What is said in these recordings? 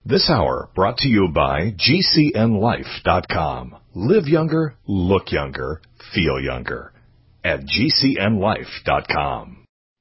This hour brought to you by GCNLife.com. Live younger, look younger, feel younger. At GCNLife.com.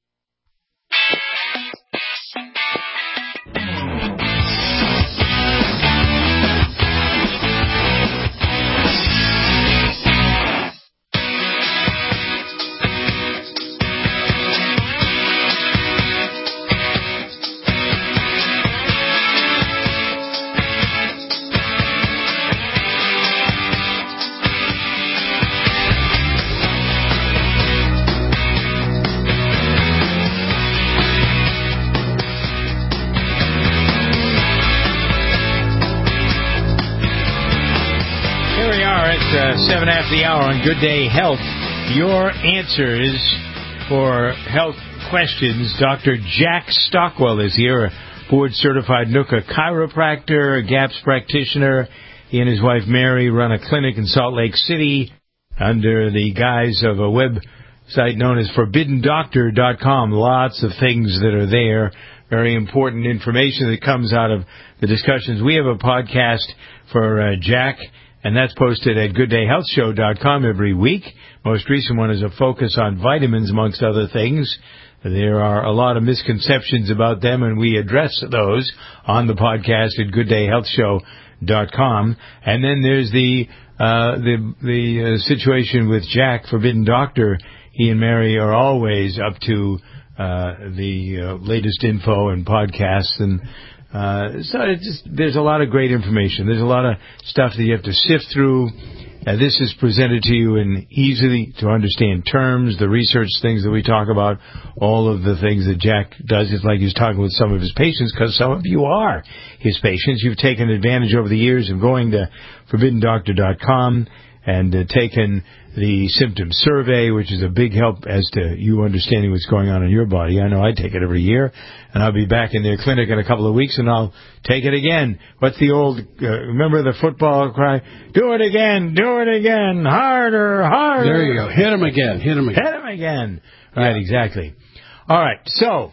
Seven after the hour on Good Day Health. Your answers for health questions. Dr. Jack Stockwell is here, a board-certified NUCA chiropractor, a GAPS practitioner. He and his wife Mary run a clinic in Salt Lake City under the guise of a website known as ForbiddenDoctor.com. Lots of things that are there. Very important information that comes out of the discussions. We have a podcast for Jack, and that's posted at GoodDayHealthShow.com every week. Most recent one is a focus on vitamins, amongst other things. There are a lot of misconceptions about them, and we address those on the podcast at GoodDayHealthShow.com. And then there's the situation with Jack, Forbidden Doctor. He and Mary are always up to the latest info and podcasts, and so there's a lot of great information. There's a lot of stuff that you have to sift through. This is presented to you in easily to understand terms, the research things that we talk about, all of the things that Jack does. It's like he's talking with some of his patients, because some of you are his patients. You've taken advantage over the years of going to ForbiddenDoctor.com and taken the symptom survey, which is a big help as to you understanding what's going on in your body. I know I take it every year, and I'll be back in their clinic in a couple of weeks, and I'll take it again. What's the old, remember the football cry? Do it again, harder, harder. There you go. Hit him again. Right, exactly. All right, so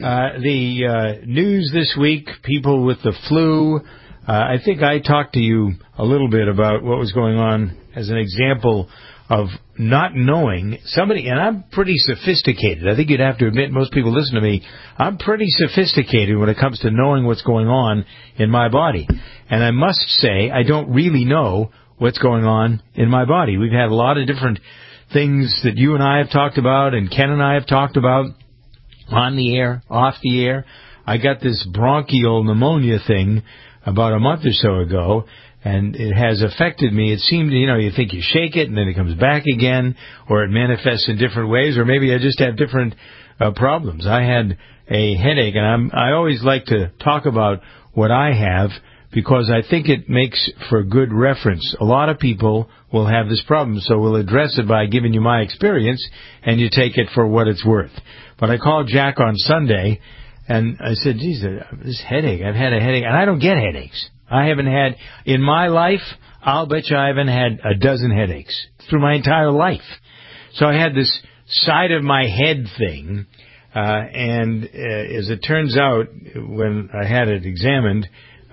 the news this week, people with the flu. I think I talked to you a little bit about what was going on as an example of not knowing somebody, and I'm pretty sophisticated. I think you'd have to admit, most people listen to me, I'm pretty sophisticated when it comes to knowing what's going on in my body. And I must say, I don't really know what's going on in my body. We've had a lot of different things that you and I have talked about, and Ken and I have talked about on the air, off the air. I got this bronchial pneumonia thing about a month or so ago, and it has affected me. It seemed, you think you shake it and then it comes back again, or it manifests in different ways, or maybe I just have different problems. I had a headache, and I always like to talk about what I have because I think it makes for good reference. A lot of people will have this problem, so we'll address it by giving you my experience, and you take it for what it's worth. But I called Jack on Sunday, and I said, geez, this headache, I've had a headache, and I don't get headaches. I haven't had, in my life, I'll bet you I haven't had a dozen headaches through my entire life. So I had this side of my head thing, and as it turns out, when I had it examined,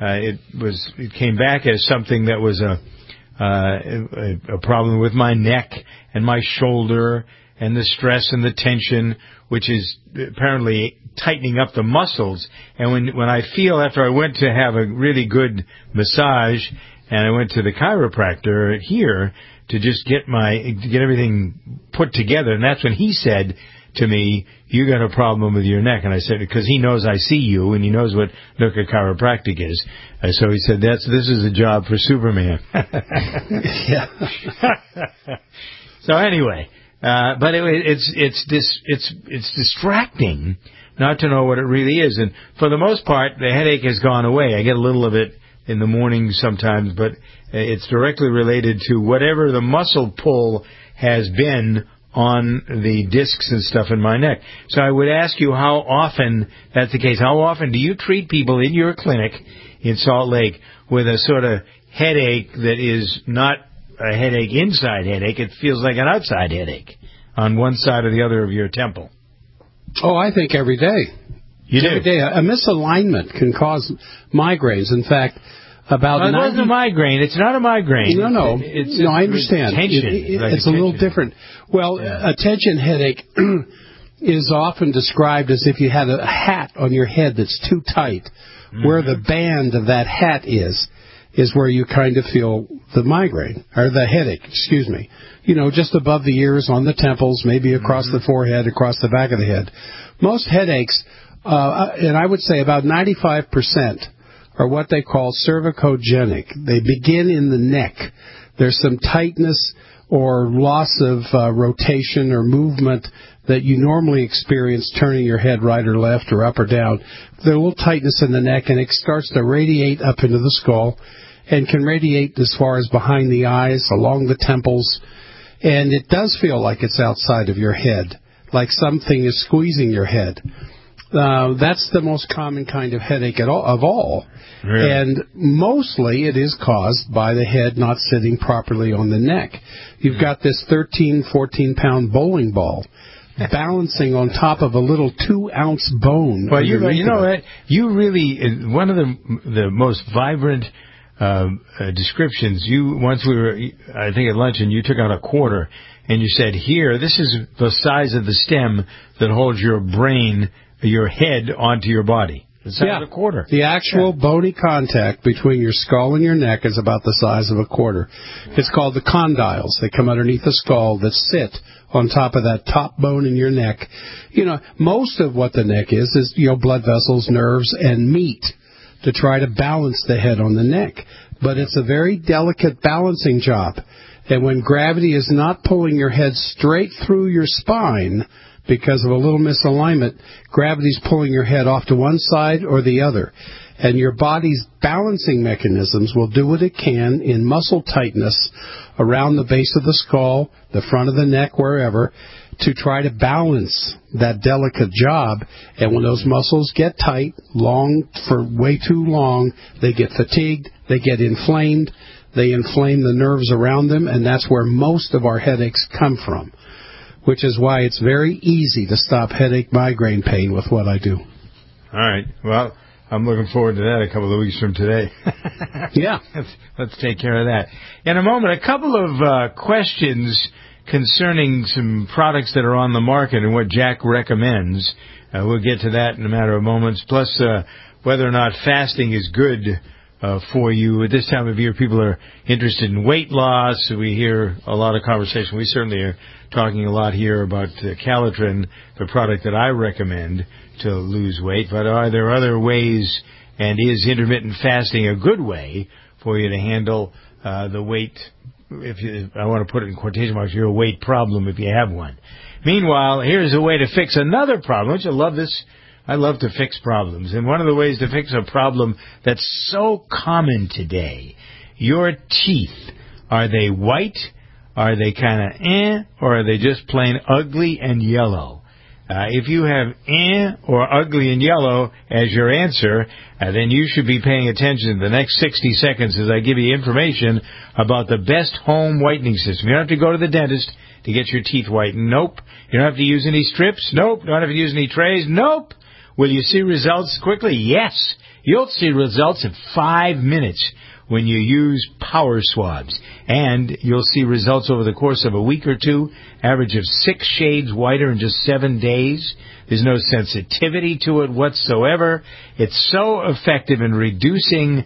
it came back as something that was a problem with my neck and my shoulder and the stress and the tension, which is apparently tightening up the muscles. And when I feel, after I went to have a really good massage, and I went to the chiropractor here to just get everything put together, and that's when he said to me, you got a problem with your neck. And I said, because he knows I see you, and he knows what NUCA chiropractic is. So he said, this is a job for Superman. Yeah. So anyway, but it's distracting not to know what it really is. And for the most part, the headache has gone away. I get a little of it in the morning sometimes, but it's directly related to whatever the muscle pull has been on the discs and stuff in my neck. So I would ask you how often that's the case. How often do you treat people in your clinic in Salt Lake with a sort of headache that is not a headache, inside headache? It feels like an outside headache on one side or the other of your temple. Oh, I think every day. You do? Every day. A misalignment can cause migraines. In fact, about it wasn't a migraine. It's not a migraine. No, It's I understand. Tension. It's a little different. Well, a tension headache is often described as if you had a hat on your head that's too tight. Mm-hmm. Where the band of that hat is where you kind of feel the migraine, or the headache, excuse me. Just above the ears, on the temples, maybe across the forehead, across the back of the head. Most headaches, and I would say about 95%, are what they call cervicogenic. They begin in the neck. There's some tightness or loss of rotation or movement that you normally experience turning your head right or left or up or down. There's a little tightness in the neck, and it starts to radiate up into the skull and can radiate as far as behind the eyes, along the temples. And it does feel like it's outside of your head, like something is squeezing your head. That's the most common kind of headache of all. Really? And mostly it is caused by the head not sitting properly on the neck. You've got this 13, 14-pound bowling ball balancing on top of a little 2-ounce bone. Well, you know what? You really, one of the most vibrant descriptions, once we were, I think at lunch, and you took out a quarter, and you said, here, this is the size of the stem that holds your brain, your head, onto your body. The size of a quarter. The actual bony contact between your skull and your neck is about the size of a quarter. It's called the condyles. They come underneath the skull that sit on top of that top bone in your neck. Most of what the neck is blood vessels, nerves, and meat to try to balance the head on the neck. But it's a very delicate balancing job. And when gravity is not pulling your head straight through your spine because of a little misalignment, gravity's pulling your head off to one side or the other. And your body's balancing mechanisms will do what it can in muscle tightness around the base of the skull, the front of the neck, wherever, to try to balance that delicate job. And when those muscles get tight, long for way too long, they get fatigued, they get inflamed, they inflame the nerves around them, and that's where most of our headaches come from, which is why it's very easy to stop headache, migraine pain with what I do. All right. Well, I'm looking forward to that a couple of weeks from today. Yeah. Let's take care of that. In a moment, a couple of questions concerning some products that are on the market and what Jack recommends. We'll get to that in a matter of moments. Plus, whether or not fasting is good for you. At this time of year, people are interested in weight loss. We hear a lot of conversation. We certainly are talking a lot here about Calitrin, the product that I recommend to lose weight. But are there other ways, and is intermittent fasting a good way for you to handle the weight, I want to put it in quotation marks, your weight problem if you have one. Meanwhile, here's a way to fix another problem. Don't you love this? I love to fix problems. And one of the ways to fix a problem that's so common today, your teeth, are they white? Are they kind of or are they just plain ugly and yellow? If you have or ugly and yellow as your answer, then you should be paying attention the next 60 seconds as I give you information about the best home whitening system. You don't have to go to the dentist to get your teeth whitened. Nope. You don't have to use any strips. Nope. You don't have to use any trays. Nope. Will you see results quickly? Yes. You'll see results in 5 minutes when you use Power Swabs. And you'll see results over the course of a week or two, average of 6 shades whiter in just 7 days. There's no sensitivity to it whatsoever. It's so effective in reducing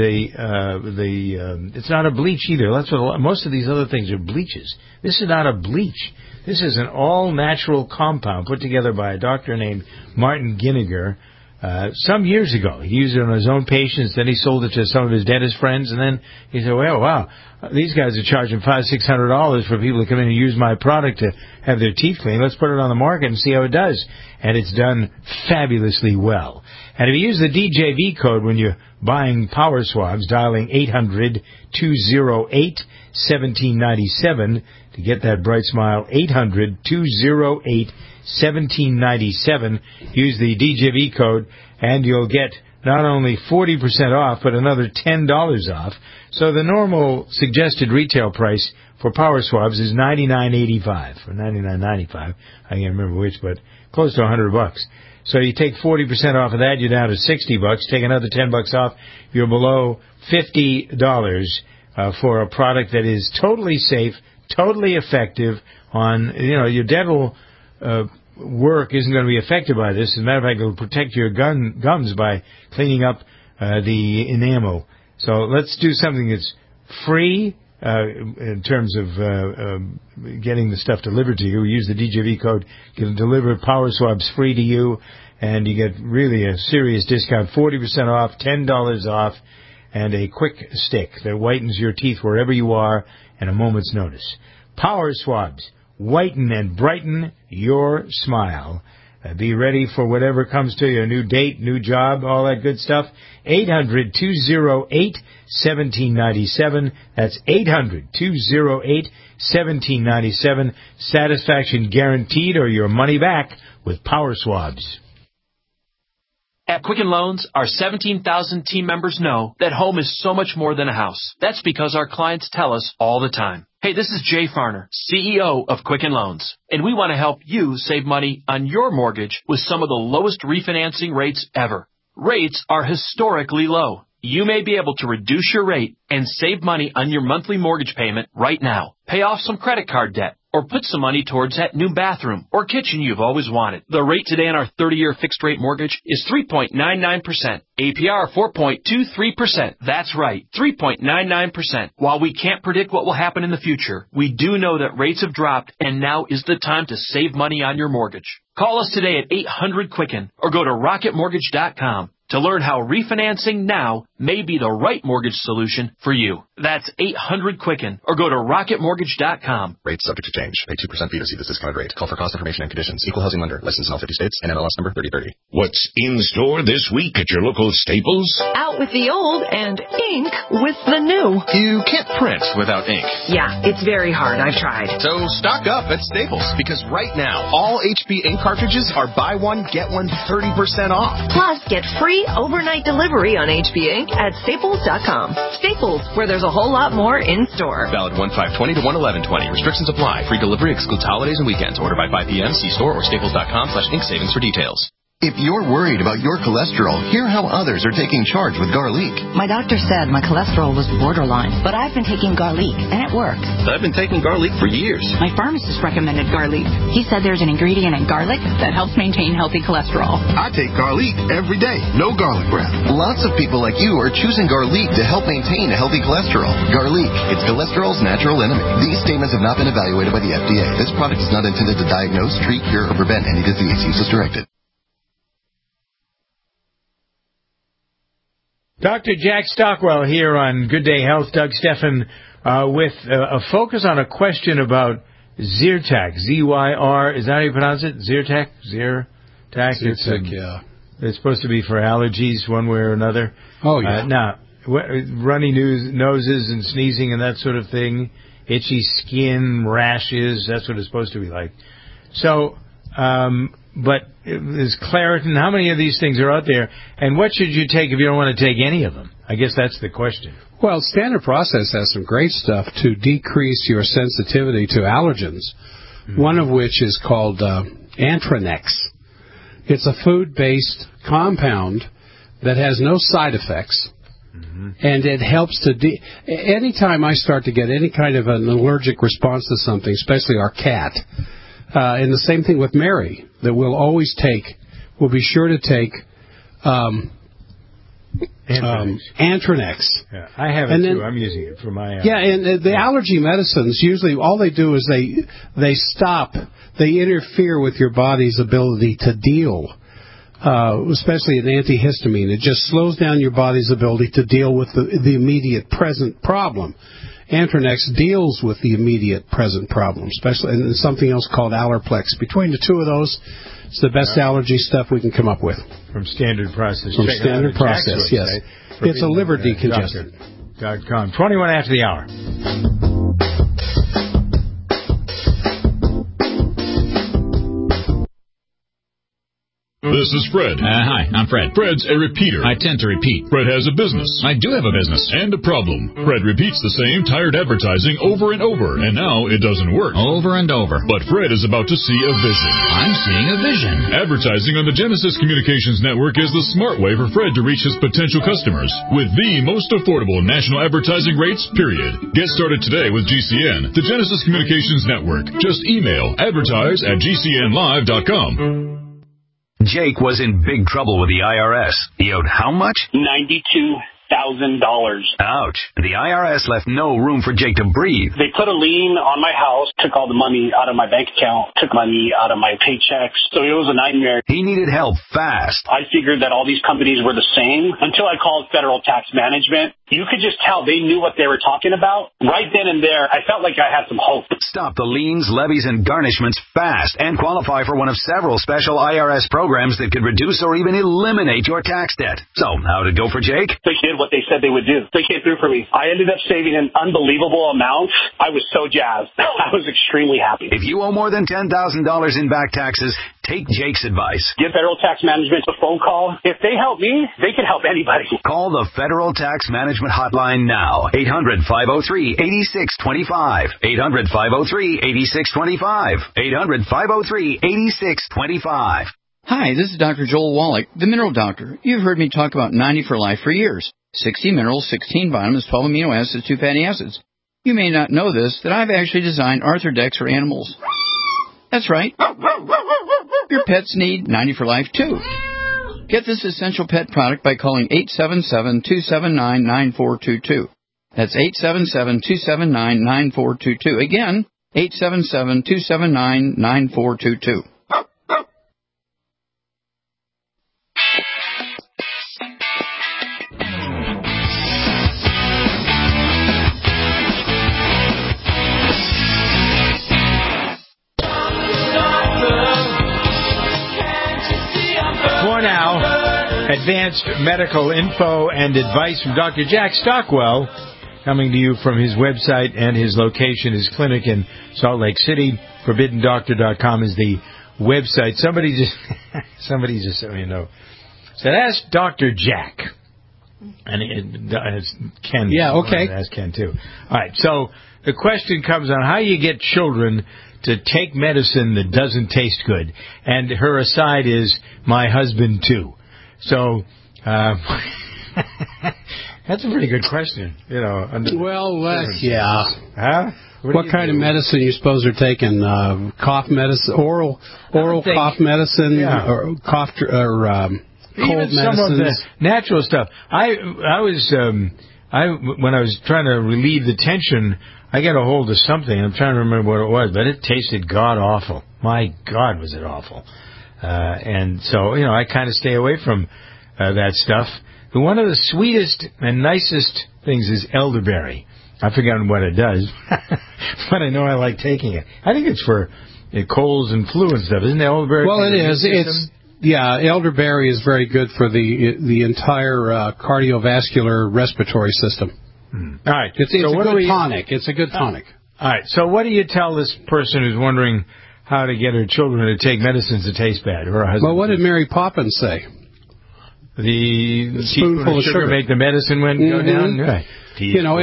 it's not a bleach either. That's what most of these other things are bleaches. This is not a bleach. This is an all-natural compound put together by a doctor named Martin Ginniger some years ago. He used it on his own patients, then he sold it to some of his dentist friends, and then he said, well, wow, these guys are charging $500-600 for people to come in and use my product to have their teeth cleaned. Let's put it on the market and see how it does. And it's done fabulously well. And if you use the DJV code when you're buying Power Swabs, dialing 800-208-1797 to get that bright smile, 800-208-1797. Use the DJV code, and you'll get not only 40% off, but another $10 off. So the normal suggested retail price for Power Swabs is $99.85 or $99.95. I can't remember which, but close to $100. So you take 40% off of that, you're down to $60. Take another $10 off, you're below $50 for a product that is totally safe, totally effective on, your dental work isn't going to be affected by this. As a matter of fact, it will protect your gums by cleaning up the enamel. So let's do something that's free in terms of getting the stuff delivered to you. We use the DJV code, get it delivered, Power Swabs free to you, and you get really a serious discount, 40% off, $10 off, and a quick stick that whitens your teeth wherever you are at a moment's notice. Power Swabs, whiten and brighten your smile. Be ready for whatever comes to you, a new date, new job, all that good stuff. 800-208-1797. That's 800-208-1797. Satisfaction guaranteed or your money back with Power Swabs. At Quicken Loans, our 17,000 team members know that home is so much more than a house. That's because our clients tell us all the time. Hey, this is Jay Farner, CEO of Quicken Loans, and we want to help you save money on your mortgage with some of the lowest refinancing rates ever. Rates are historically low. You may be able to reduce your rate and save money on your monthly mortgage payment right now. Pay off some credit card debt, or put some money towards that new bathroom or kitchen you've always wanted. The rate today on our 30-year fixed-rate mortgage is 3.99%. APR 4.23%. That's right, 3.99%. While we can't predict what will happen in the future, we do know that rates have dropped, and now is the time to save money on your mortgage. Call us today at 800-QUICKEN or go to rocketmortgage.com to learn how refinancing now may be the right mortgage solution for you. That's 800-QUICKEN or go to rocketmortgage.com. Rates subject to change. Pay 2% fee to see this discounted rate. Call for cost information and conditions. Equal housing lender. Licensed in all 50 states. NMLS number 3030. What's in store this week at your local Staples? Out with the old and ink with the new. You can't print without ink. Yeah, it's very hard. I've tried. So stock up at Staples, because right now, all HP ink cartridges are buy one, get one 30% off. Plus, get free overnight delivery on HP Ink at Staples.com. Staples, where there's a whole lot more in store. Valid 1/5/20 to 1/11/20. Restrictions apply. Free delivery excludes holidays and weekends. Order by 5 p.m. See store or staples.com/ink savings for details. If you're worried about your cholesterol, hear how others are taking charge with garlic. My doctor said my cholesterol was borderline, but I've been taking garlic, and it works. I've been taking garlic for years. My pharmacist recommended garlic. He said there's an ingredient in garlic that helps maintain healthy cholesterol. I take garlic every day. No garlic breath. Lots of people like you are choosing garlic to help maintain a healthy cholesterol. Garlic, it's cholesterol's natural enemy. These statements have not been evaluated by the FDA. This product is not intended to diagnose, treat, cure, or prevent any disease. Use as directed. Dr. Jack Stockwell here on Good Day Health. Doug Steffen with a focus on a question about Zyrtec. Z-Y-R, is that how you pronounce it? Zyrtec? Zyrtec, yeah. It's supposed to be for allergies one way or another. Oh, yeah. Now, runny noses and sneezing and that sort of thing, itchy skin, rashes, that's what it's supposed to be like. So, but is Claritin, how many of these things are out there, and what should you take if you don't want to take any of them? I guess that's the question. Well, Standard Process has some great stuff to decrease your sensitivity to allergens, one of which is called Antranex. It's a food-based compound that has no side effects, and it helps to... Anytime I start to get any kind of an allergic response to something, especially our cat... and the same thing with Mary, that we'll always take, we'll be sure to take Antranex. Yeah, I have it too. I'm using it for my allergies. Yeah, and the allergy medicines, usually all they do is they interfere with your body's ability to deal, especially an antihistamine. It just slows down your body's ability to deal with the immediate present problem. Antranex deals with the immediate present problem, especially, and something else called Allerplex. Between the two of those, it's the best allergy stuff we can come up with. From Standard Process. From Standard Process, yes. It's a liver decongestant. .com. 21 after the hour. This is Fred. Hi, I'm Fred. Fred's a repeater. I tend to repeat. Fred has a business. I do have a business. And a problem. Fred repeats the same tired advertising over and over, and now it doesn't work. Over and over. But Fred is about to see a vision. I'm seeing a vision. Advertising on the Genesis Communications Network is the smart way for Fred to reach his potential customers with the most affordable national advertising rates, period. Get started today with GCN, the Genesis Communications Network. Just email advertise@gcnlive.com. Jake was in big trouble with the IRS. He owed how much? $92,000. Ouch. The IRS left no room for Jake to breathe. They put a lien on my house, took all the money out of my bank account, took money out of my paychecks. So it was a nightmare. He needed help fast. I figured that all these companies were the same until I called Federal Tax Management. You could just tell they knew what they were talking about. Right then and there, I felt like I had some hope. Stop the liens, levies, and garnishments fast and qualify for one of several special IRS programs that could reduce or even eliminate your tax debt. So, how'd it go for Jake? They did what they said they would do. They came through for me. I ended up saving an unbelievable amount. I was so jazzed. I was extremely happy. If you owe more than $10,000 in back taxes, take Jake's advice. Give Federal Tax Management a phone call. If they help me, they can help anybody. Call the Federal Tax Management Hotline now. 800-503-8625. 800-503-8625. 800-503-8625. Hi, this is Dr. Joel Wallach, the Mineral Doctor. You've heard me talk about 90 for Life for years. 60 minerals, 16 vitamins, 12 amino acids, 2 fatty acids. You may not know this, that I've actually designed Arthrodex for animals. That's right. Your pets need 90 for Life, too. Get this essential pet product by calling 877-279-9422. That's 877-279-9422. Again, 877-279-9422. For now, advanced medical info and advice from Dr. Jack Stockwell, coming to you from his website and his location, his clinic in Salt Lake City. ForbiddenDoctor.com is the website. Somebody just so you know, said, ask Dr. Jack. And it's Ken. Yeah, okay. Ask Ken, too. All right, so the question comes on how you get children to take medicine that doesn't taste good. And her aside is, my husband, too. So, that's a pretty good question, you know. Yeah. Huh? What kind of medicine you suppose they're taking? Cough medicine, oral cough medicine, or cough or cold even medicines. Some of the natural stuff. When I was trying to relieve the tension, I got a hold of something. I'm trying to remember what it was, but it tasted god-awful. My God, was it awful. And so, you know, I kind of stay away from that stuff. But one of the sweetest and nicest things is elderberry. I've forgotten what it does, but I know I like taking it. I think it's for colds and flu and stuff. Isn't elderberry? Well, it is. Elderberry is very good for the entire cardiovascular respiratory system. All right. It's a good tonic. It's a good tonic. All right. So what do you tell this person who's wondering how to get her children to take medicines that taste bad, or her husband? Well, what did Mary Poppins say? The spoonful of sugar make the medicine go down? Right. You know,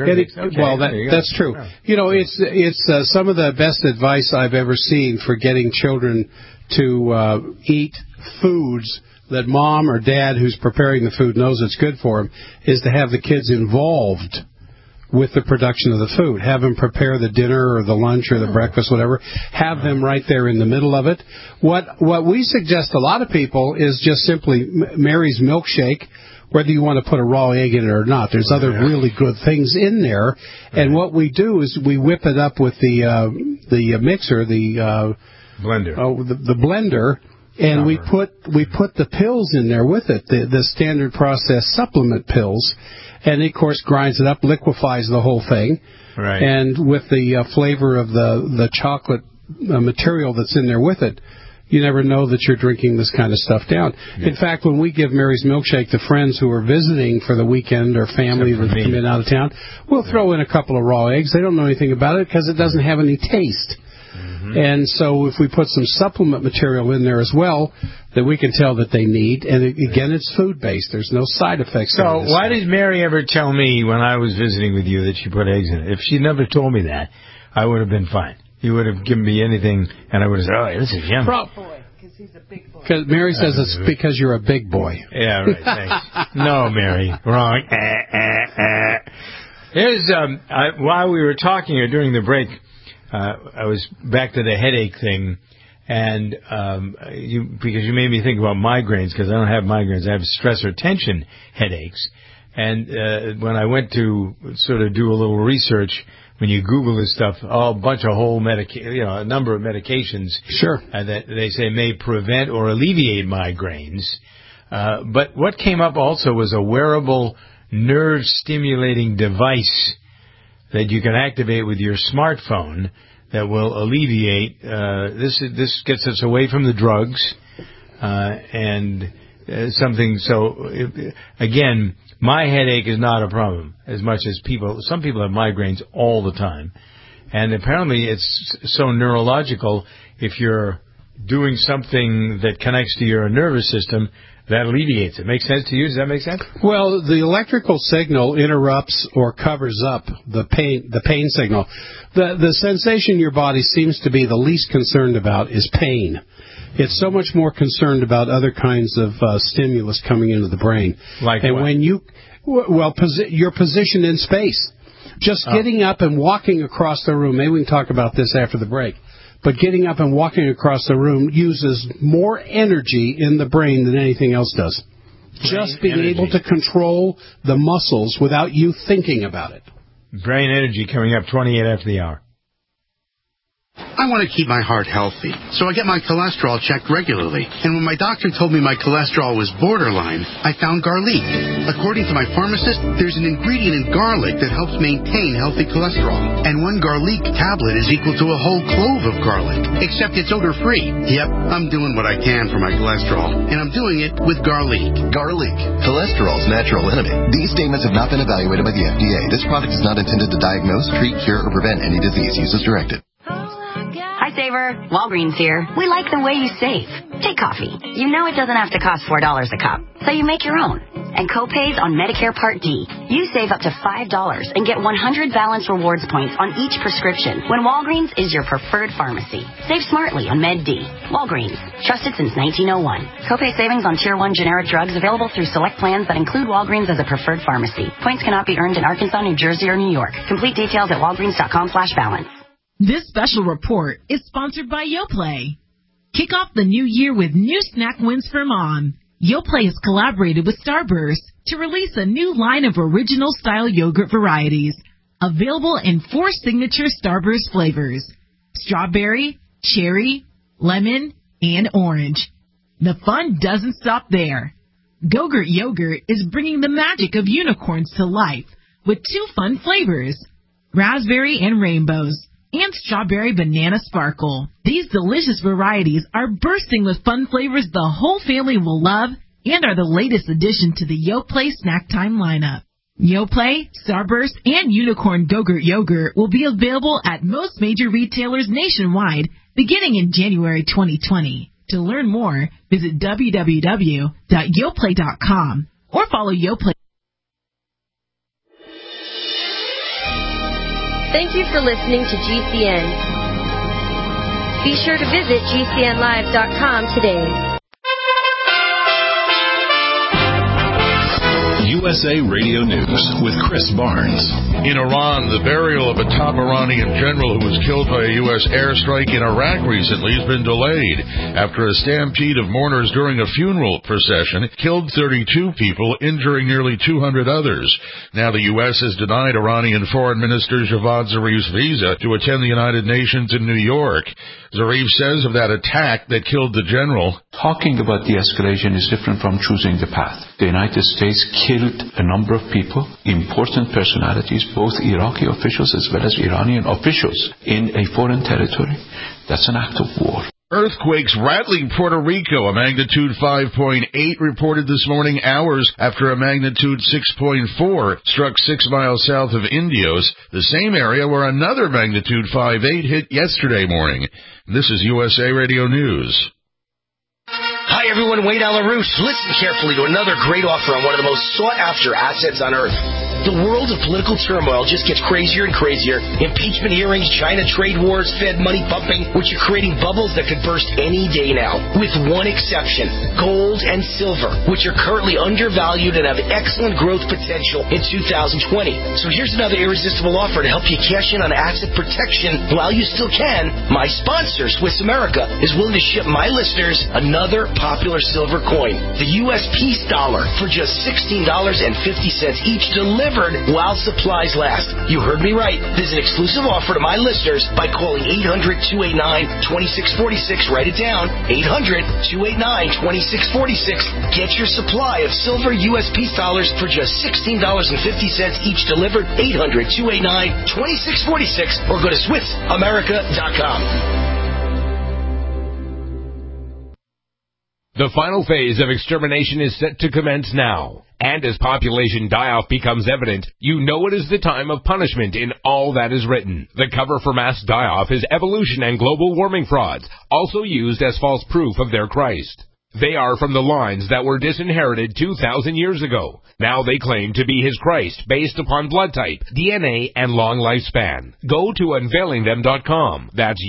that's true. You know, it's some of the best advice I've ever seen for getting children to eat foods that mom or dad who's preparing the food knows it's good for them, is to have the kids involved with the production of the food. Have them prepare the dinner or the lunch or the breakfast, whatever. Have them right there in the middle of it. What we suggest a lot of people is just simply Mary's milkshake, whether you want to put a raw egg in it or not. There's other really good things in there. And what we do is we whip it up with the mixer, the blender. The blender. And we put the pills in there with it, the standard process supplement pills, and it, of course, grinds it up, liquefies the whole thing, right. And with the flavor of the chocolate material that's in there with it, you never know that you're drinking this kind of stuff down. Yeah. In fact, when we give Mary's Milkshake to friends who are visiting for the weekend or family that's come in out of town, we'll throw in a couple of raw eggs. They don't know anything about it because it doesn't have any taste. And so if we put some supplement material in there as well that we can tell that they need, and again, it's food-based. There's no side effects. So why did Mary ever tell me when I was visiting with you that she put eggs in it? If she never told me that, I would have been fine. You would have given me anything, and I would have said, oh, this is yummy. Because he's a big boy. Because Mary says it's because you're a big boy. Yeah, right, thanks. No, Mary, wrong. Here's, while we were talking or during the break, I was back to the headache thing, and because you made me think about migraines, because I don't have migraines, I have stress or tension headaches. And when I went to sort of do a little research, when you Google this stuff, a number of medications, that they say may prevent or alleviate migraines. But what came up also was a wearable nerve-stimulating device that you can activate with your smartphone that will alleviate. This gets us away from the drugs and something. So again, my headache is not a problem as much as some people have migraines all the time, and apparently it's so neurological. If you're doing something that connects to your nervous system, that alleviates it. Makes sense to you? Does that make sense? Well, the electrical signal interrupts or covers up the pain signal. The sensation your body seems to be the least concerned about is pain. It's so much more concerned about other kinds of stimulus coming into the brain. Like and what? when your position in space. Just getting up and walking across the room. Maybe we can talk about this after the break. But getting up and walking across the room uses more energy in the brain than anything else does. Just being able to control the muscles without you thinking about it. Brain energy coming up 28 after the hour. I want to keep my heart healthy, so I get my cholesterol checked regularly. And when my doctor told me my cholesterol was borderline, I found Garlic. According to my pharmacist, there's an ingredient in garlic that helps maintain healthy cholesterol. And one Garlic tablet is equal to a whole clove of garlic, except it's odor-free. Yep, I'm doing what I can for my cholesterol, and I'm doing it with Garlic. Garlic, cholesterol's natural enemy. These statements have not been evaluated by the FDA. This product is not intended to diagnose, treat, cure, or prevent any disease. Use as directed. Hi, Saver. Walgreens here. We like the way you save. Take coffee. You know it doesn't have to cost $4 a cup, so you make your own. And copays on Medicare Part D. You save up to $5 and get 100 balance rewards points on each prescription when Walgreens is your preferred pharmacy. Save smartly on Med D. Walgreens. Trusted since 1901. Copay savings on Tier 1 generic drugs available through select plans that include Walgreens as a preferred pharmacy. Points cannot be earned in Arkansas, New Jersey, or New York. Complete details at walgreens.com/balance. This special report is sponsored by Yoplait. Kick off the new year with new snack wins for Mom. Yoplait has collaborated with Starburst to release a new line of original-style yogurt varieties, available in 4 signature Starburst flavors: strawberry, cherry, lemon, and orange. The fun doesn't stop there. Go-Gurt Yogurt is bringing the magic of unicorns to life with 2 fun flavors: raspberry and rainbows, and strawberry banana sparkle. These delicious varieties are bursting with fun flavors the whole family will love and are the latest addition to the Yoplait Snack Time lineup. Yoplait, Starburst, and Unicorn Go-Gurt Yogurt will be available at most major retailers nationwide beginning in January 2020. To learn more, visit www.yoplait.com or follow Yoplait. Thank you for listening to GCN. Be sure to visit GCNlive.com today. USA Radio News with Chris Barnes. In Iran, the burial of a top Iranian general who was killed by a U.S. airstrike in Iraq recently has been delayed after a stampede of mourners during a funeral procession killed 32 people, injuring nearly 200 others. Now the U.S. has denied Iranian Foreign Minister Javad Zarif's visa to attend the United Nations in New York. Zarif says of that attack that killed the general, talking about de-escalation is different from choosing the path. The United States killed a number of people, important personalities, both Iraqi officials as well as Iranian officials, in a foreign territory. That's an act of war. Earthquakes rattling Puerto Rico. A magnitude 5.8 reported this morning, hours after a magnitude 6.4 struck 6 miles south of Indios, the same area where another magnitude 5.8 hit yesterday morning. This is USA Radio News. Hi, everyone. Wade Alarouche. Listen carefully to another great offer on one of the most sought-after assets on Earth. The world of political turmoil just gets crazier and crazier. Impeachment hearings, China trade wars, Fed money pumping, which are creating bubbles that could burst any day now. With one exception, gold and silver, which are currently undervalued and have excellent growth potential in 2020. So here's another irresistible offer to help you cash in on asset protection while you still can. My sponsor, Swiss America, is willing to ship my listeners another popular silver coin, the U.S. Peace Dollar, for just $16.50 each, delivered while supplies last. You heard me right. There's an exclusive offer to my listeners by calling 800-289-2646. Write it down. 800-289-2646. Get your supply of silver U.S. Peace Dollars for just $16.50 each, delivered. 800-289-2646, or go to SwissAmerica.com. The final phase of extermination is set to commence now. And as population die-off becomes evident, you know it is the time of punishment in all that is written. The cover for mass die-off is evolution and global warming frauds, also used as false proof of their Christ. They are from the lines that were disinherited 2,000 years ago. Now they claim to be his Christ based upon blood type, DNA, and long lifespan. Go to unveilingthem.com. That's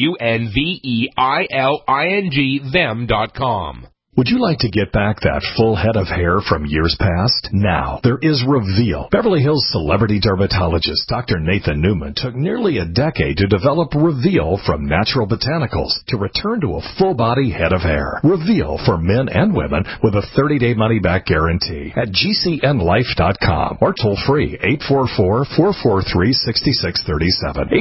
UNVEILING them.com. Would you like to get back that full head of hair from years past? Now, there is Reveal. Beverly Hills celebrity dermatologist Dr. Nathan Newman took nearly a decade to develop Reveal from natural botanicals to return to a full-body head of hair. Reveal for men and women with a 30-day money-back guarantee at GCNlife.com or toll-free 844-443-6637.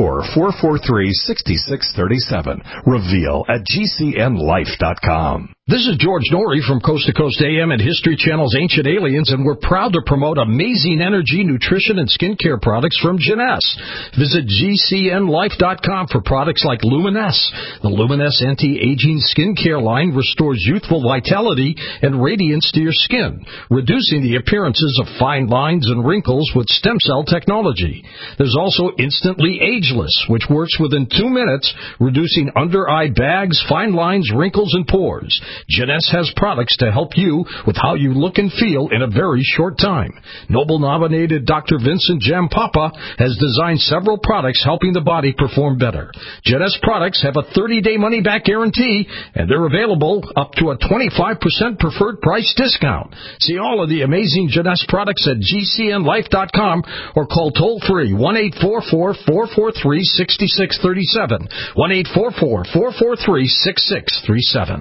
844-443-6637. Reveal at GCNlife.com. This is George Norrie from Coast to Coast AM and History Channel's Ancient Aliens, and we're proud to promote amazing energy, nutrition, and skincare products from Jeunesse. Visit GCNlife.com for products like Luminesce. The Luminesce anti-aging skincare line restores youthful vitality and radiance to your skin, reducing the appearances of fine lines and wrinkles with stem cell technology. There's also Instantly Ageless, which works within 2 minutes, reducing under-eye bags, fine lines, wrinkles, and pores. Jeunesse has products to help you with how you look and feel in a very short time. Nobel-nominated Dr. Vincent Jampapa has designed several products helping the body perform better. Jeunesse products have a 30-day money-back guarantee, and they're available up to a 25% preferred price discount. See all of the amazing Jeunesse products at GCNlife.com or call toll-free 1-844-443-6637. 1-844-443-6637.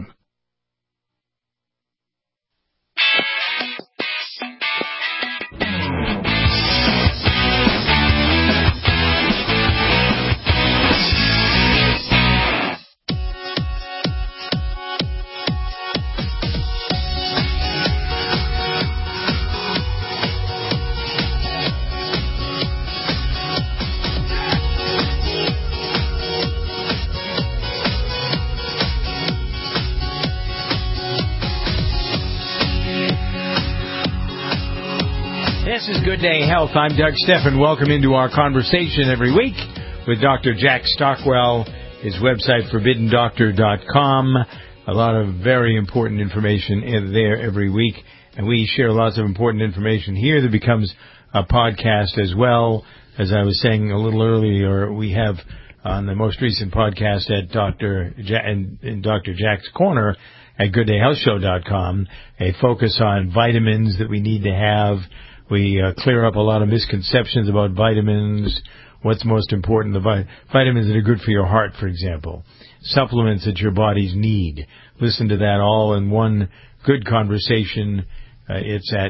This is Good Day Health. I'm Doug Steffen. Welcome into our conversation every week with Dr. Jack Stockwell. His website, ForbiddenDoctor.com. A lot of very important information in there every week. And we share lots of important information here that becomes a podcast as well. As I was saying a little earlier, we have on the most recent podcast at Dr. Jack's Corner at GoodDayHealthShow.com a focus on vitamins that we need to have. We clear up a lot of misconceptions about vitamins, what's most important, the vitamins that are good for your heart, for example, supplements that your bodies need. Listen to that all in one good conversation. It's at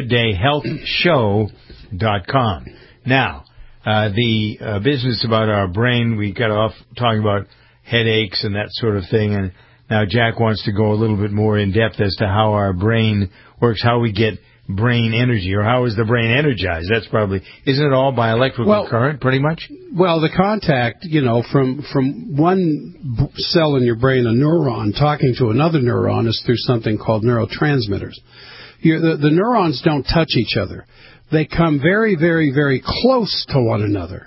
GoodDayHealthShow.com. Now, the business about our brain, we got off talking about headaches and that sort of thing, and now Jack wants to go a little bit more in depth as to how our brain works, how we get brain energy, or how is the brain energized? That's probably, isn't it all by electrical current, pretty much? Well, the contact, from one cell in your brain, a neuron, talking to another neuron is through something called neurotransmitters. The neurons don't touch each other. They come very, very, very close to one another.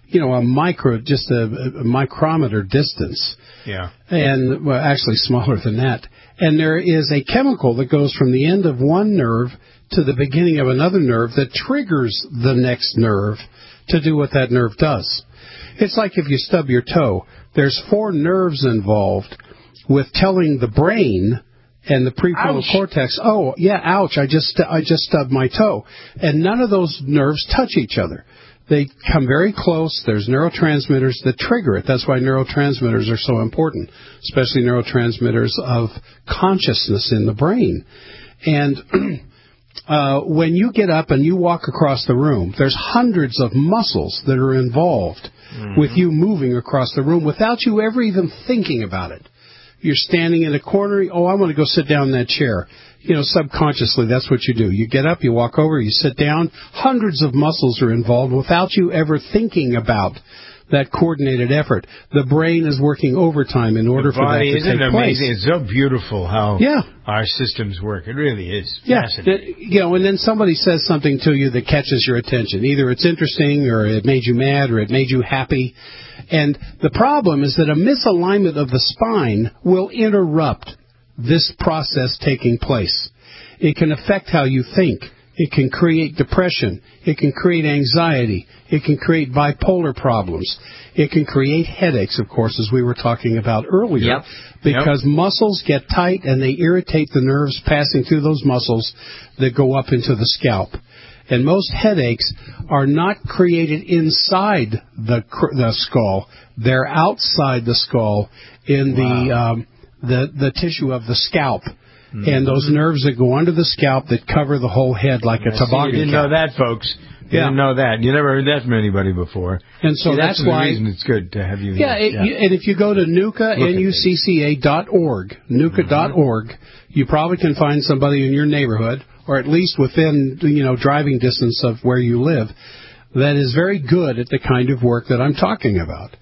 Just a micrometer distance. Yeah. And, well, actually smaller than that. And there is a chemical that goes from the end of one nerve to the beginning of another nerve that triggers the next nerve to do what that nerve does. It's like if you stub your toe. There's 4 nerves involved with telling the brain and the prefrontal cortex, oh, yeah, ouch, I just stubbed my toe. And none of those nerves touch each other. They come very close. There's neurotransmitters that trigger it. That's why neurotransmitters are so important, especially neurotransmitters of consciousness in the brain. And when you get up and you walk across the room, there's hundreds of muscles that are involved with you moving across the room without you ever even thinking about it. You're standing in a corner. Oh, I want to go sit down in that chair. Subconsciously, that's what you do. You get up, you walk over, you sit down. Hundreds of muscles are involved without you ever thinking about that coordinated effort. The brain is working overtime in order for that to take place. Isn't it amazing? It's so beautiful how our systems work. It really is fascinating. And then somebody says something to you that catches your attention. Either it's interesting, or it made you mad, or it made you happy. And the problem is that a misalignment of the spine will interrupt this process taking place. It can affect how you think. It can create depression. It can create anxiety. It can create bipolar problems. It can create headaches, of course, as we were talking about earlier, because muscles get tight and they irritate the nerves passing through those muscles that go up into the scalp. And most headaches are not created inside the skull. They're outside the skull in the tissue of the scalp. And those nerves that go under the scalp that cover the whole head like a toboggan. You didn't know that, folks. You didn't know that. You never heard that from anybody before. And so that's why the reason it's good to have you here. And if you go to nucca.org, nucca.org, you probably can find somebody in your neighborhood, or at least within driving distance of where you live, that is very good at the kind of work that I'm talking about.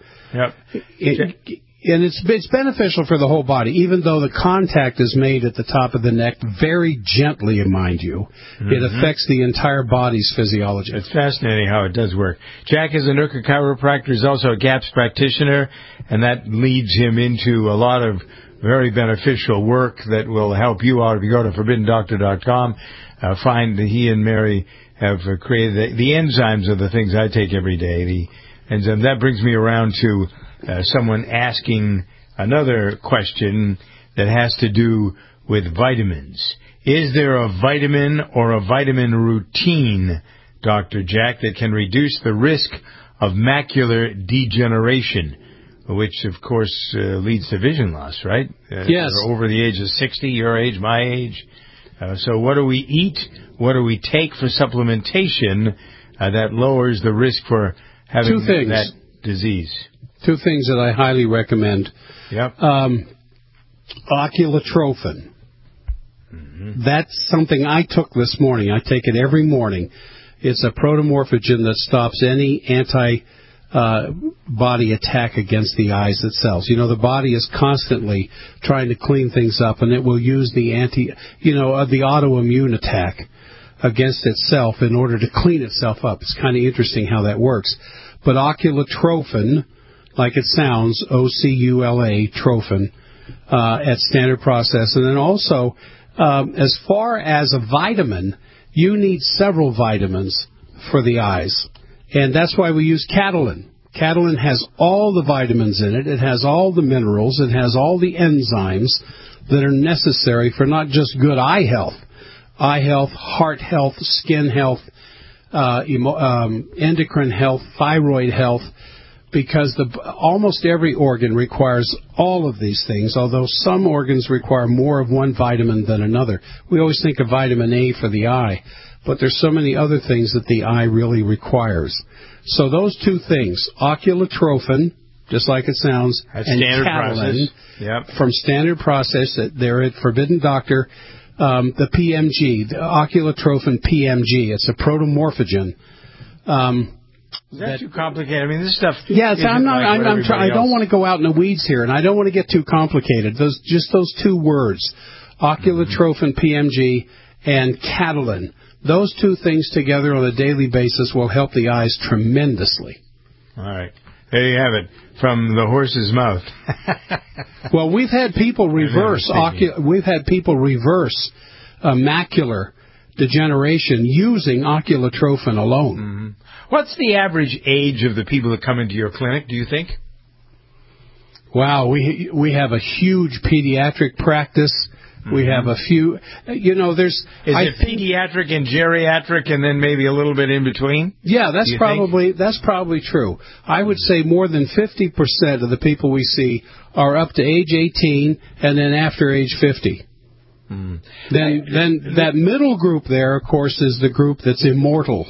And it's beneficial for the whole body, even though the contact is made at the top of the neck very gently, mind you. It affects the entire body's physiology. It's fascinating how it does work. Jack is a Nucca chiropractor. He's also a GAPS practitioner, and that leads him into a lot of very beneficial work that will help you out. If you go to ForbiddenDoctor.com, find that he and Mary have created the enzymes are the things I take every day. The enzymes. That brings me around to someone asking another question that has to do with vitamins. Is there a vitamin or a vitamin routine, Dr. Jack, that can reduce the risk of macular degeneration, which, of course, leads to vision loss, right? Yes. Over the age of 60, your age, my age. So what do we eat? What do we take for supplementation that lowers the risk for having that disease? 2 things that I highly recommend. Oculotrophin. That's something I took this morning. I take it every morning. It's a protomorphogen that stops any body attack against the eyes itself. The body is constantly trying to clean things up, and it will use the the autoimmune attack against itself in order to clean itself up. It's kind of interesting how that works. But oculotrophin, like it sounds, OCULA, trophin, at Standard Process. And then also, as far as a vitamin, you need several vitamins for the eyes. And that's why we use Catalin. Catalin has all the vitamins in it. It has all the minerals. It has all the enzymes that are necessary for not just good eye health, heart health, skin health, endocrine health, thyroid health, because almost every organ requires all of these things, although some organs require more of one vitamin than another. We always think of vitamin A for the eye, but there's so many other things that the eye really requires. So those 2 things, oculotrophin, just like it sounds, and Catalin from Standard Process. They're at Forbidden Doctor. the PMG, the oculotrophin PMG. It's a protomorphogen. Is that too complicated? I mean, this stuff. Yeah, I don't want to go out in the weeds here, and I don't want to get too complicated. Those two words, oculotrophin PMG and Catalin. Those two things together on a daily basis will help the eyes tremendously. All right. There you have it, from the horse's mouth. Well, we've had people reverse macular degeneration using oculotrophin alone. Mm-hmm. What's the average age of the people that come into your clinic, do you think? Wow, we have a huge pediatric practice. Mm-hmm. We have a few, there's... Is it pediatric and geriatric and then maybe a little bit in between? Yeah, that's probably true. I would say more than 50% of the people we see are up to age 18 and then after age 50. Mm. Then that middle group there, of course, is the group that's immortal.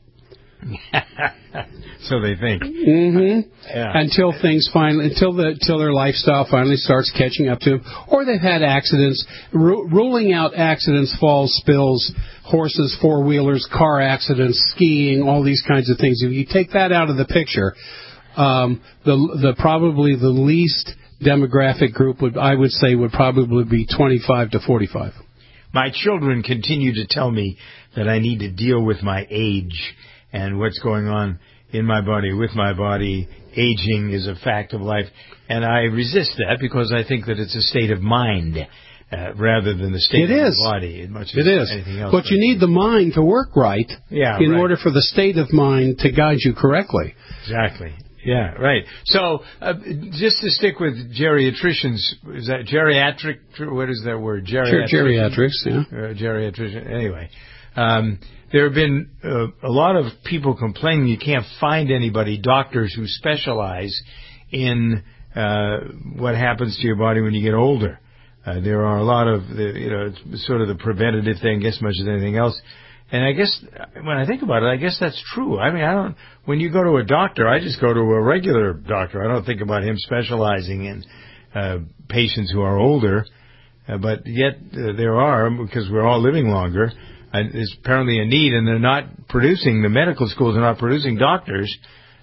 So they think. Mm-hmm. Yeah. Until their lifestyle finally starts catching up to them, or they've had accidents. Ruling out accidents, falls, spills, horses, four-wheelers, car accidents, skiing, all these kinds of things. If you take that out of the picture, probably the least demographic group would probably be 25 to 45. My children continue to tell me that I need to deal with my age and what's going on in my body, with my body. Aging is a fact of life. And I resist that because I think that it's a state of mind rather than the state of the body. It is. Anything else. But you need the mind to work right in order for the state of mind to guide you correctly. Exactly. Yeah, right. So, just to stick with geriatricians, is that geriatric? What is that word? Geriatrics, yeah. Geriatrician. Anyway, there have been a lot of people complaining you can't find anybody, doctors who specialize in what happens to your body when you get older. There are a lot of, it's sort of the preventative thing, as much as anything else. And I guess, when I think about it, I guess that's true. I mean, when you go to a doctor, I just go to a regular doctor. I don't think about him specializing in patients who are older. But yet, there are, because we're all living longer, there's apparently a need, and the medical schools are not producing doctors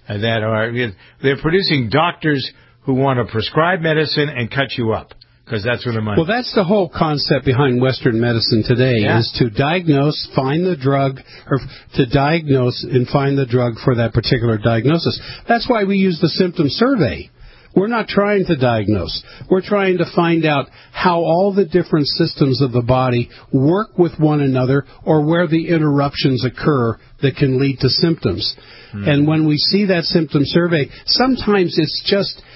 they're producing doctors who want to prescribe medicine and cut you up. Because that's where the money. Well, that's the whole concept behind Western medicine today, is to diagnose, find the drug, or to diagnose and find the drug for that particular diagnosis. That's why we use the symptom survey. We're not trying to diagnose. We're trying to find out how all the different systems of the body work with one another, or where the interruptions occur that can lead to symptoms. And when we see that symptom survey, sometimes it's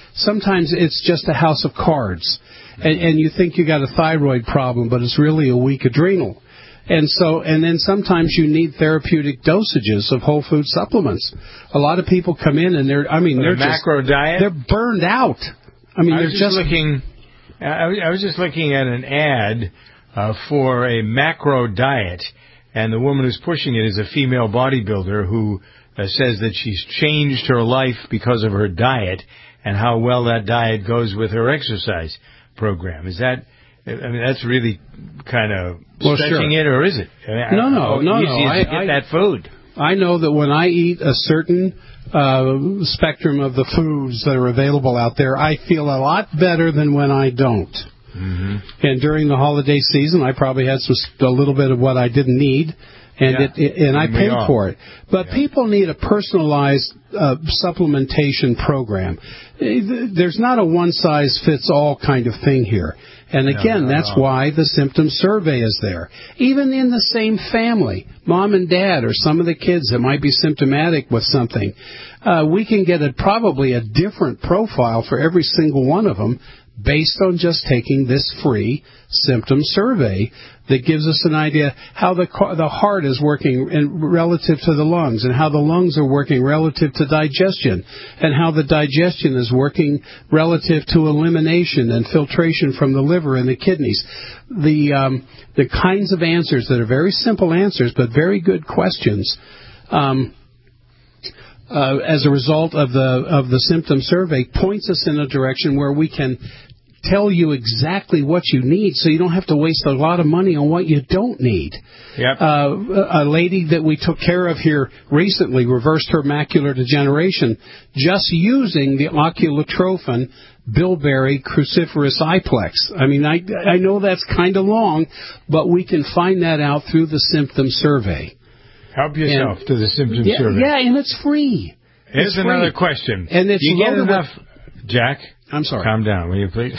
just a house of cards. And you think you got a thyroid problem, but it's really a weak adrenal. And then sometimes you need therapeutic dosages of whole food supplements. A lot of people come in and they're macro diet. They're burned out. I was just looking at an ad for a macro diet, and the woman who's pushing it is a female bodybuilder who says that she's changed her life because of her diet and how well that diet goes with her exercise program. Is that? I mean, that's really kind of stretching it, or is it? No. Easy to get that food. I know that when I eat a certain spectrum of the foods that are available out there, I feel a lot better than when I don't. Mm-hmm. And during the holiday season, I probably had a little bit of what I didn't need, and I paid for it. But people need a personalized supplementation program. There's not a one-size-fits-all kind of thing here. And again, that's why the symptom survey is there. Even in the same family, mom and dad or some of the kids that might be symptomatic with something, we can get probably a different profile for every single one of them based on just taking this free symptom survey that gives us an idea how the heart is working relative to the lungs, and how the lungs are working relative to digestion, and how the digestion is working relative to elimination and filtration from the liver and the kidneys. The kinds of answers that are very simple answers but very good questions as a result of the symptom survey points us in a direction where we can tell you exactly what you need so you don't have to waste a lot of money on what you don't need. Yep. A lady that we took care of here recently reversed her macular degeneration just using the Oculotrophin Bilberry Cruciferous Eyeplex. I mean, I know that's kind of long, but we can find that out through the symptom survey. Help yourself to the symptom survey. Yeah, and it's free. Here's another question. And it's you get enough... Jack? I'm sorry. Calm down, will you please?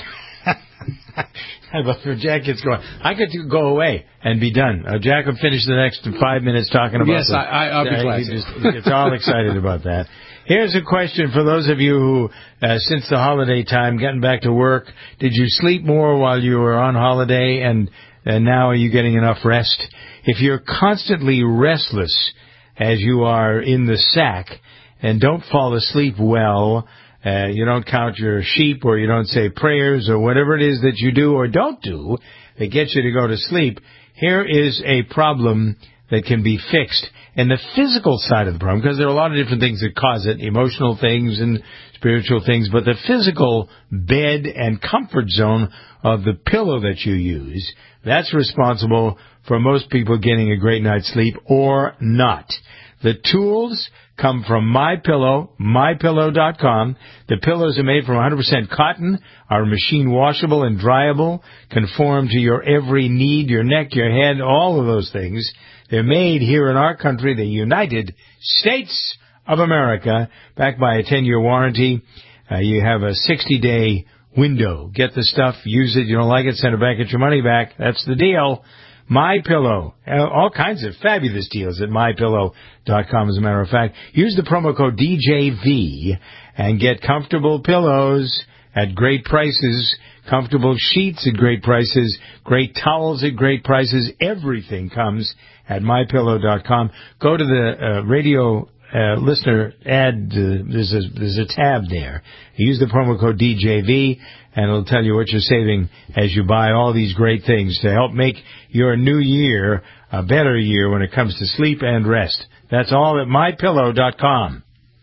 I love where Jack gets going. I could go away and be done. Jack will finish the next 5 minutes talking about Yes, I'll be glad. He gets all excited about that. Here's a question for those of you who, since the holiday time, getting back to work, did you sleep more while you were on holiday, and now are you getting enough rest? If you're constantly restless as you are in the sack and don't fall asleep well, you don't count your sheep, or you don't say prayers, or whatever it is that you do or don't do that gets you to go to sleep, here is a problem that can be fixed. And the physical side of the problem, because there are a lot of different things that cause it, emotional things and spiritual things, but the physical bed and comfort zone of the pillow that you use, that's responsible for most people getting a great night's sleep or not. The tools come from MyPillow, MyPillow.com. The pillows are made from 100% cotton, are machine washable and dryable, conform to your every need, your neck, your head, all of those things. They're made here in our country, the United States of America, backed by a 10-year warranty. You have a 60-day window. Get the stuff, use it. You don't like it, send it back, get your money back. That's the deal. MyPillow. All kinds of fabulous deals at MyPillow.com, as a matter of fact. Use the promo code DJV and get comfortable pillows at great prices, comfortable sheets at great prices, great towels at great prices. Everything comes at MyPillow.com. Go to the radio listener ad. There's a tab there. Use the promo code DJV, and it'll tell you what you're saving as you buy all these great things to help make your new year a better year when it comes to sleep and rest. That's all at MyPillow.com.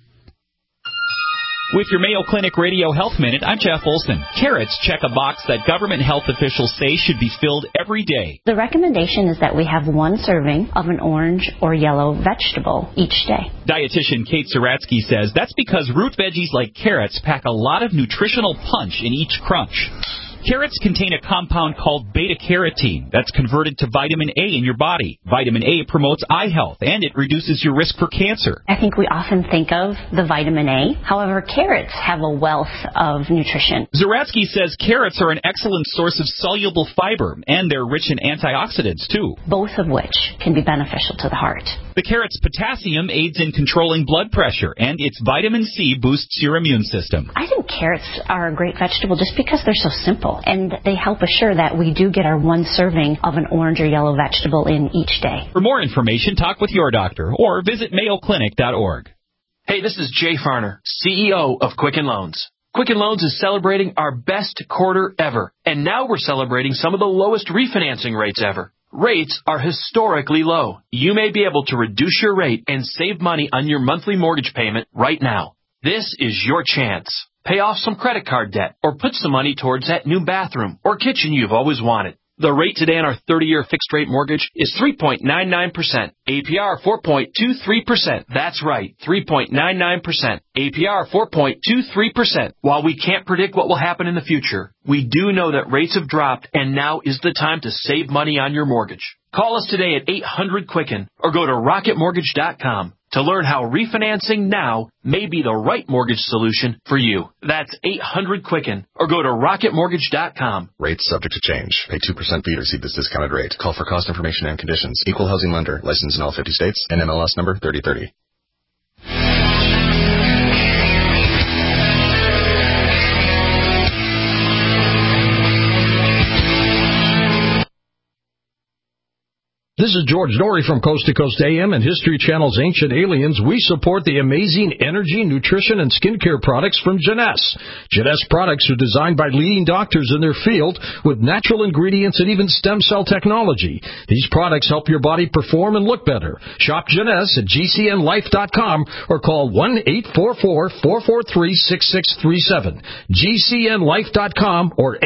With your Mayo Clinic Radio Health Minute, I'm Jeff Olson. Carrots check a box that government health officials say should be filled every day. The recommendation is that we have one serving of an orange or yellow vegetable each day. Dietitian Kate Saratsky says that's because root veggies like carrots pack a lot of nutritional punch in each crunch. Carrots contain a compound called beta-carotene that's converted to vitamin A in your body. Vitamin A promotes eye health, and it reduces your risk for cancer. I think we often think of the vitamin A. However, carrots have a wealth of nutrition. Zaratsky says carrots are an excellent source of soluble fiber, and they're rich in antioxidants, too. Both of which can be beneficial to the heart. The carrot's potassium aids in controlling blood pressure, and its vitamin C boosts your immune system. I think carrots are a great vegetable just because they're so simple, and they help assure that we do get our one serving of an orange or yellow vegetable in each day. For more information, talk with your doctor or visit mayoclinic.org. Hey, this is Jay Farner, CEO of Quicken Loans. Quicken Loans is celebrating our best quarter ever, and now we're celebrating some of the lowest refinancing rates ever. Rates are historically low. You may be able to reduce your rate and save money on your monthly mortgage payment right now. This is your chance. Pay off some credit card debt or put some money towards that new bathroom or kitchen you've always wanted. The rate today on our 30-year fixed-rate mortgage is 3.99%. APR 4.23%. That's right, 3.99%. APR 4.23%. While we can't predict what will happen in the future, we do know that rates have dropped, and now is the time to save money on your mortgage. Call us today at 800-QUICKEN or go to RocketMortgage.com to learn how refinancing now may be the right mortgage solution for you. That's 800-QUICKEN or go to RocketMortgage.com. Rates subject to change. Pay 2% fee to receive this discounted rate. Call for cost information and conditions. Equal housing lender. Licensed in all 50 states. NMLS number 3030. This is George Norrie from Coast to Coast AM and History Channel's Ancient Aliens. We support the amazing energy, nutrition, and skincare products from Jeunesse. Jeunesse products are designed by leading doctors in their field with natural ingredients and even stem cell technology. These products help your body perform and look better. Shop Jeunesse at GCNlife.com or call 1-844-443-6637. GCNlife.com or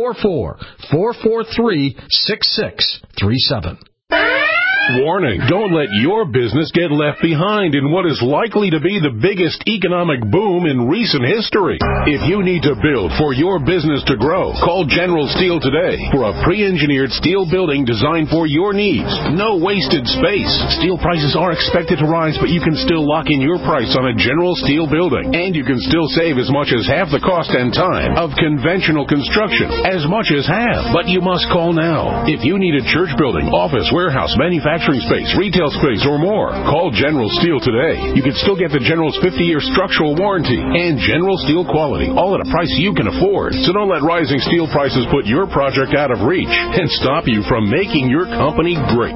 844-443-6637. Warning, don't let your business get left behind in what is likely to be the biggest economic boom in recent history. If you need to build for your business to grow, call General Steel today for a pre-engineered steel building designed for your needs. No wasted space. Steel prices are expected to rise, but you can still lock in your price on a General Steel building. And you can still save as much as half the cost and time of conventional construction. As much as half. But you must call now. If you need a church building, office, warehouse, manufacturing space, retail space, or more, call General Steel today. You can still get the General's 50-year structural warranty and General Steel quality, all at a price you can afford. So don't let rising steel prices put your project out of reach and stop you from making your company great.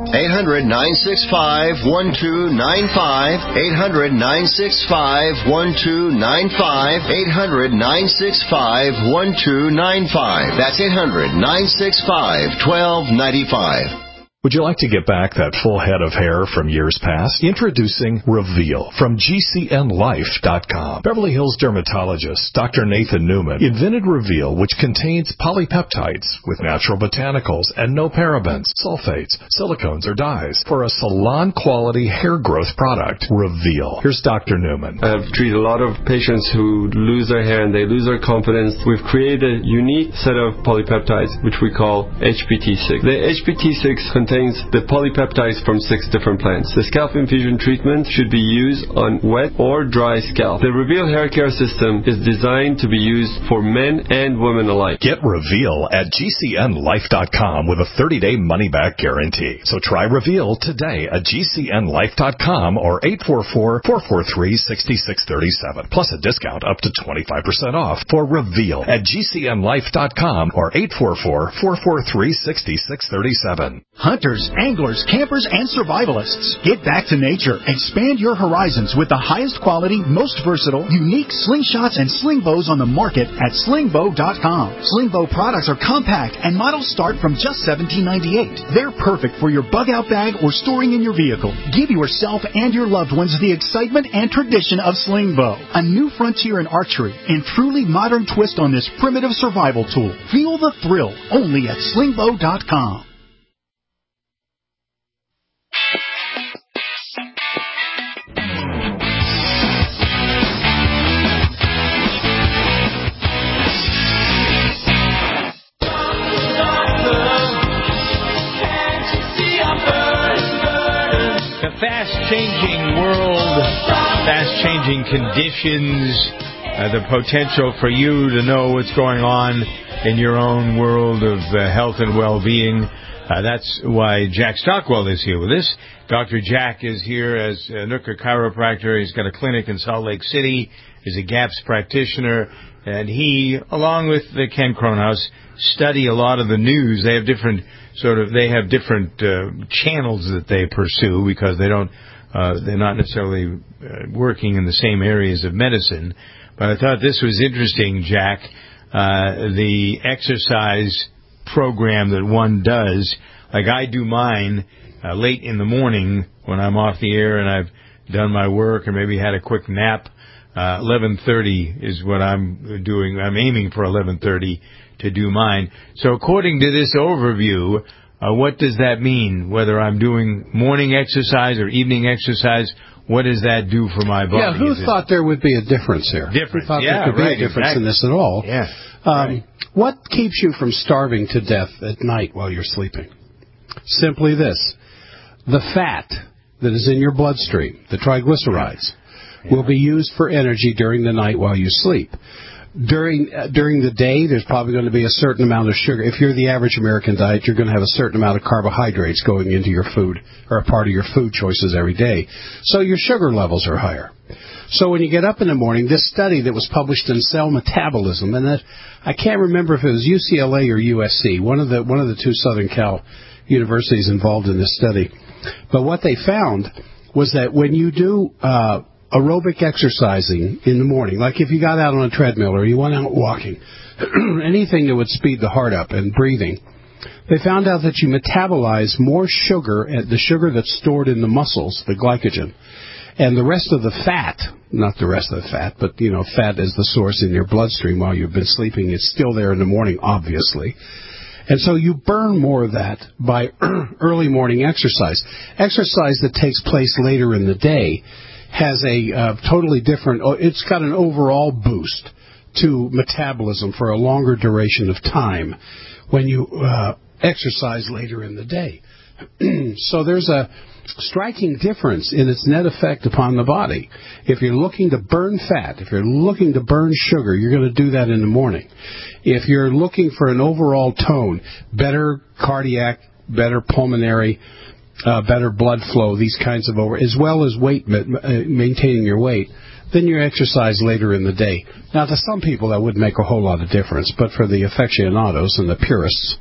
800-965-1295. 800-965-1295. 800-965-1295. That's 800-965-1295. Would you like to get back that full head of hair from years past? Introducing Reveal from GCNlife.com. Beverly Hills dermatologist Dr. Nathan Newman invented Reveal, which contains polypeptides with natural botanicals and no parabens, sulfates, silicones, or dyes for a salon-quality hair growth product. Reveal. Here's Dr. Newman. I've treated a lot of patients who lose their hair and they lose their confidence. We've created a unique set of polypeptides, which we call HPT6. The HPT6 contains the polypeptides from 6 different plants. The scalp infusion treatment should be used on wet or dry scalp. The Reveal hair care system is designed to be used for men and women alike. Get Reveal at GCNlife.com with a 30-day money-back guarantee. So try Reveal today at GCNlife.com or 844-443-6637. Plus a discount up to 25% off for Reveal at GCNlife.com or 844-443-6637. Hunters, anglers, campers, and survivalists. Get back to nature. Expand your horizons with the highest quality, most versatile, unique slingshots and sling bows on the market at slingbow.com. Slingbow products are compact and models start from just $17.98. They're perfect for your bug-out bag or storing in your vehicle. Give yourself and your loved ones the excitement and tradition of Slingbow, a new frontier in archery and truly modern twist on this primitive survival tool. Feel the thrill only at slingbow.com. Fast-changing world, fast-changing conditions, the potential for you to know what's going on in your own world of health and well-being. That's why Jack Stockwell is here with us. Dr. Jack is here as a Nooker chiropractor. He's got a clinic in Salt Lake City. He's a GAPS practitioner. And he, along with the Ken Kronhaus, study a lot of the news. They have different channels that they pursue because they're not necessarily working in the same areas of medicine. But I thought this was interesting, Jack, the exercise program that one does. Like I do mine late in the morning when I'm off the air and I've done my work or maybe had a quick nap. 11:30 is what I'm doing. I'm aiming for 11:30 to do mine. So according to this overview, what does that mean? Whether I'm doing morning exercise or evening exercise, what does that do for my body? Yeah, who thought there would be a difference here? Difference. Who thought there could be a difference in this at all? Yeah. What keeps you from starving to death at night while you're sleeping? Simply this. The fat that is in your bloodstream, the triglycerides, will be used for energy during the night while you sleep. During the day, there's probably going to be a certain amount of sugar. If you're the average American diet, you're going to have a certain amount of carbohydrates going into your food or a part of your food choices every day. So your sugar levels are higher. So when you get up in the morning, this study that was published in Cell Metabolism, and that I can't remember if it was UCLA or USC, one of the two Southern Cal universities involved in this study. But what they found was that when you do aerobic exercising in the morning, like if you got out on a treadmill or you went out walking, anything that would speed the heart up and breathing, they found out that you metabolize more sugar, the sugar that's stored in the muscles, the glycogen, and the rest of the fat, not the rest of the fat, but, fat is the source in your bloodstream while you've been sleeping. It's still there in the morning, obviously. And so you burn more of that by early morning exercise. Exercise that takes place later in the day has a totally different, it's got an overall boost to metabolism for a longer duration of time when you exercise later in the day. So there's a striking difference in its net effect upon the body. If you're looking to burn fat, if you're looking to burn sugar, you're going to do that in the morning. If you're looking for an overall tone, better cardiac, better pulmonary, better blood flow, these kinds of as well as weight, maintaining your weight, then you exercise later in the day. Now, to some people that wouldn't make a whole lot of difference, but for the aficionados and the purists,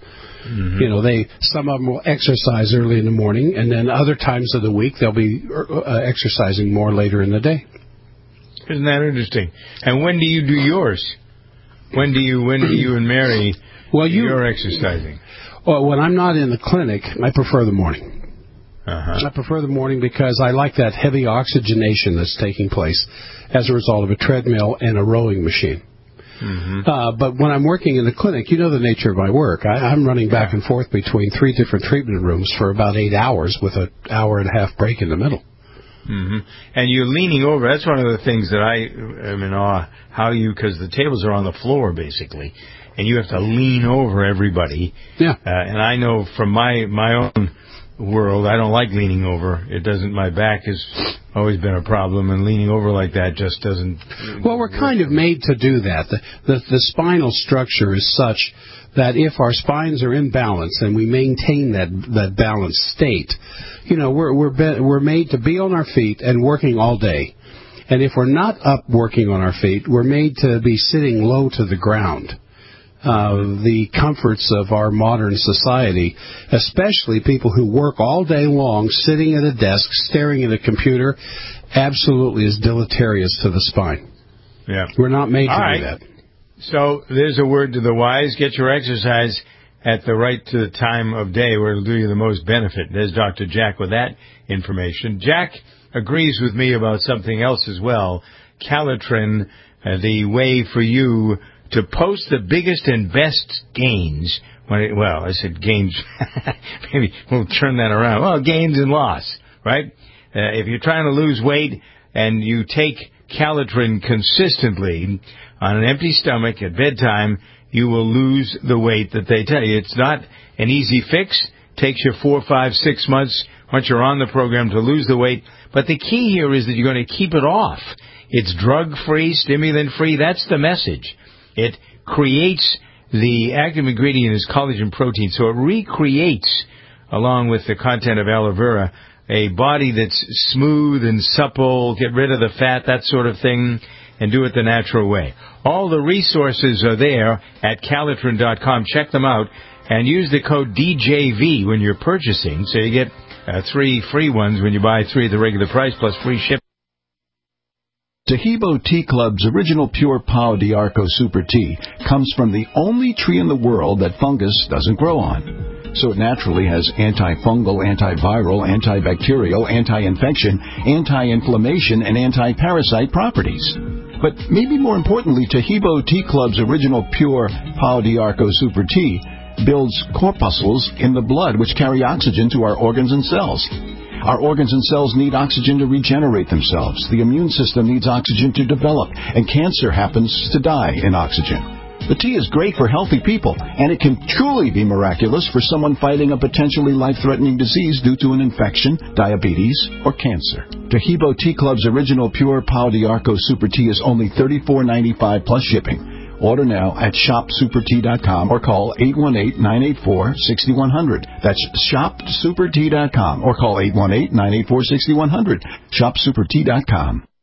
some of them will exercise early in the morning, and then other times of the week they'll be exercising more later in the day. Isn't that interesting? And when do you do yours? When do you and Mary do your exercising? Well, when I'm not in the clinic, I prefer the morning. I prefer the morning because I like that heavy oxygenation that's taking place as a result of a treadmill and a rowing machine. But when I'm working in the clinic, you know the nature of my work. I'm running back and forth between 3 different treatment rooms for about 8 hours with an hour and a half break in the middle. And you're leaning over. That's one of the things that I'm in awe because the tables are on the floor basically, and you have to lean over everybody. And I know from my own world, I don't like leaning over. It doesn't. My back has always been a problem, and leaning over like that just doesn't. Well, we're kind of made to do that. The spinal structure is such that if our spines are in balance and we maintain that balanced state, we're made to be on our feet and working all day. And if we're not up working on our feet, we're made to be sitting low to the ground. The comforts of our modern society, especially people who work all day long sitting at a desk, staring at a computer, absolutely is deleterious to the spine. We're not made to do that. So there's a word to the wise. Get your exercise at the right time of day where it'll do you the most benefit. There's Dr. Jack with that information. Jack agrees with me about something else as well. Calitrin, the way for you to post the biggest and best gains. I said gains. Maybe we'll turn that around. Well, gains and loss, right? If you're trying to lose weight and you take Calitrin consistently on an empty stomach at bedtime, you will lose the weight that they tell you. It's not an easy fix. It takes you 4, 5, 6 months once you're on the program to lose the weight. But the key here is that you're going to keep it off. It's drug-free, stimulant-free. That's the message. It creates, the active ingredient is collagen protein, so it recreates, along with the content of aloe vera, a body that's smooth and supple, get rid of the fat, that sort of thing, and do it the natural way. All the resources are there at Calitrin.com. Check them out and use the code DJV when you're purchasing, so you get 3 free ones when you buy 3 at the regular price plus free shipping. Tahibo Tea Club's original pure Pau d'Arco Super Tea comes from the only tree in the world that fungus doesn't grow on. So it naturally has antifungal, antiviral, antibacterial, anti-infection, anti-inflammation, and anti-parasite properties. But maybe more importantly, Tahibo Tea Club's original pure Pau d'Arco Super Tea builds corpuscles in the blood which carry oxygen to our organs and cells. Our organs and cells need oxygen to regenerate themselves. The immune system needs oxygen to develop, and cancer happens to die in oxygen. The tea is great for healthy people, and it can truly be miraculous for someone fighting a potentially life-threatening disease due to an infection, diabetes, or cancer. Tahibo Tea Club's original pure Pau d'Arco Super Tea is only $34.95 plus shipping. Order now at shopsupertea.com or call 818-984-6100. That's shopsupertea.com or call 818-984-6100. Shopsupertea.com.